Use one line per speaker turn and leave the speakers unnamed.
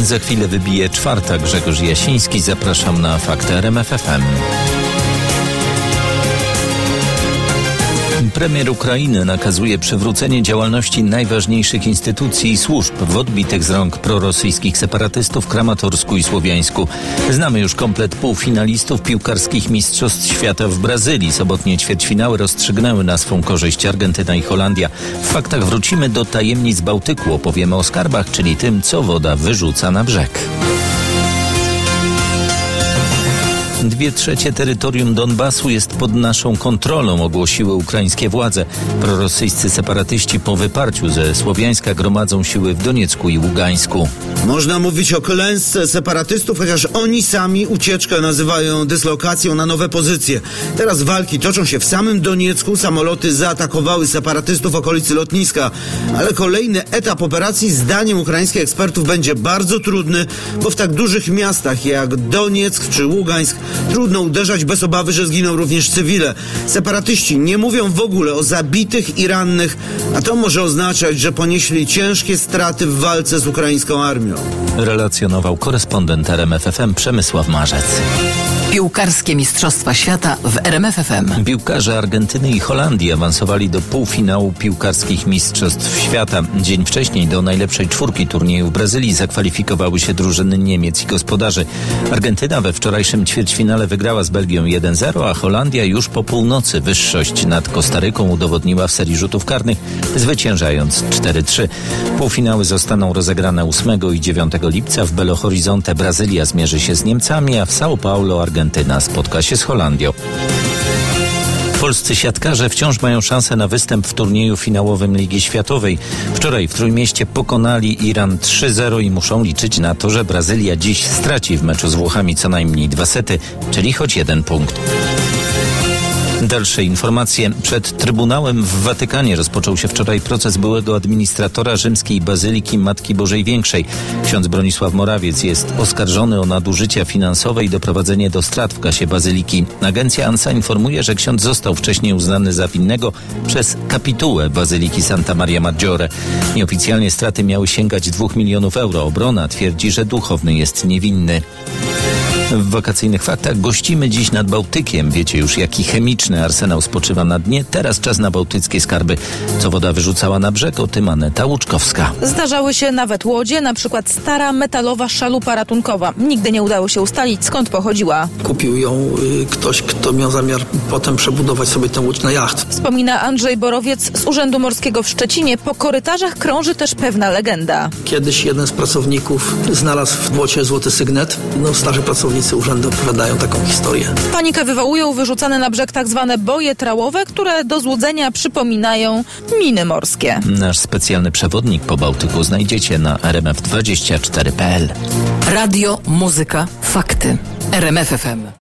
Za chwilę wybije 4. Grzegorz Jasiński. Zapraszam na Fakty RMF FM. Premier Ukrainy nakazuje przywrócenie działalności najważniejszych instytucji i służb w odbitych z rąk prorosyjskich separatystów Kramatorsku i Słowiańsku. Znamy już komplet półfinalistów piłkarskich Mistrzostw Świata w Brazylii. Sobotnie ćwierćfinały rozstrzygnęły na swą korzyść Argentyna i Holandia. W faktach wrócimy do tajemnic Bałtyku. Opowiemy o skarbach, czyli tym, co woda wyrzuca na brzeg. 2/3 terytorium Donbasu jest pod naszą kontrolą, ogłosiły ukraińskie władze. Prorosyjscy separatyści po wyparciu ze Słowiańska gromadzą siły w Doniecku i Ługańsku.
Można mówić o klęsce separatystów, chociaż oni sami ucieczkę nazywają dyslokacją na nowe pozycje. Teraz walki toczą się w samym Doniecku. Samoloty zaatakowały separatystów w okolicy lotniska. Ale kolejny etap operacji zdaniem ukraińskich ekspertów będzie bardzo trudny, bo w tak dużych miastach jak Donieck czy Ługańsk trudno uderzać bez obawy, że zginą również cywile. Separatyści nie mówią w ogóle o zabitych i rannych, a to może oznaczać, że ponieśli ciężkie straty w walce z ukraińską armią.
Relacjonował korespondent RMF FM Przemysław Marzec.
Piłkarskie Mistrzostwa Świata w RMF FM.
Piłkarze Argentyny i Holandii awansowali do półfinału piłkarskich Mistrzostw Świata. Dzień wcześniej do najlepszej 4 turnieju w Brazylii zakwalifikowały się drużyny Niemiec i gospodarzy. Argentyna we wczorajszym ćwierćfinale wygrała z Belgią 1-0, a Holandia już po północy wyższość nad Kostaryką udowodniła w serii rzutów karnych, zwyciężając 4-3. Półfinały zostaną rozegrane 8 i 9 lipca. W Belo Horizonte Brazylia zmierzy się z Niemcami, a w São Paulo Argentyna spotka się z Holandią. Polscy siatkarze wciąż mają szansę na występ w turnieju finałowym Ligi Światowej. Wczoraj w Trójmieście pokonali Iran 3-0 i muszą liczyć na to, że Brazylia dziś straci w meczu z Włochami co najmniej 2 sety, czyli choć 1 punkt. Dalsze informacje. Przed Trybunałem w Watykanie rozpoczął się wczoraj proces byłego administratora rzymskiej Bazyliki Matki Bożej Większej. Ksiądz Bronisław Morawiec jest oskarżony o nadużycia finansowe i doprowadzenie do strat w kasie Bazyliki. Agencja ANSA informuje, że ksiądz został wcześniej uznany za winnego przez kapitułę Bazyliki Santa Maria Maggiore. Nieoficjalnie straty miały sięgać 2 milionów euro. Obrona twierdzi, że duchowny jest niewinny. W wakacyjnych faktach gościmy dziś nad Bałtykiem. Wiecie już, jaki chemiczny arsenał spoczywa na dnie. Teraz czas na bałtyckie skarby. Co woda wyrzucała na brzeg, o tym Aneta Łuczkowska.
Zdarzały się nawet łodzie, na przykład stara metalowa szalupa ratunkowa. Nigdy nie udało się ustalić, skąd pochodziła.
Kupił ją ktoś, kto miał zamiar potem przebudować sobie tę łódź na jacht.
Wspomina Andrzej Borowiec z Urzędu Morskiego w Szczecinie. Po korytarzach krąży też pewna legenda.
Kiedyś jeden z pracowników znalazł w błocie złoty sygnet. Starzy pracownicy urzędu opowiadają taką historię.
Panikę wywołują wyrzucane na brzeg tak zwane boje trałowe, które do złudzenia przypominają miny morskie.
Nasz specjalny przewodnik po Bałtyku znajdziecie na rmf24.pl.
Radio, muzyka, fakty. RMF FM.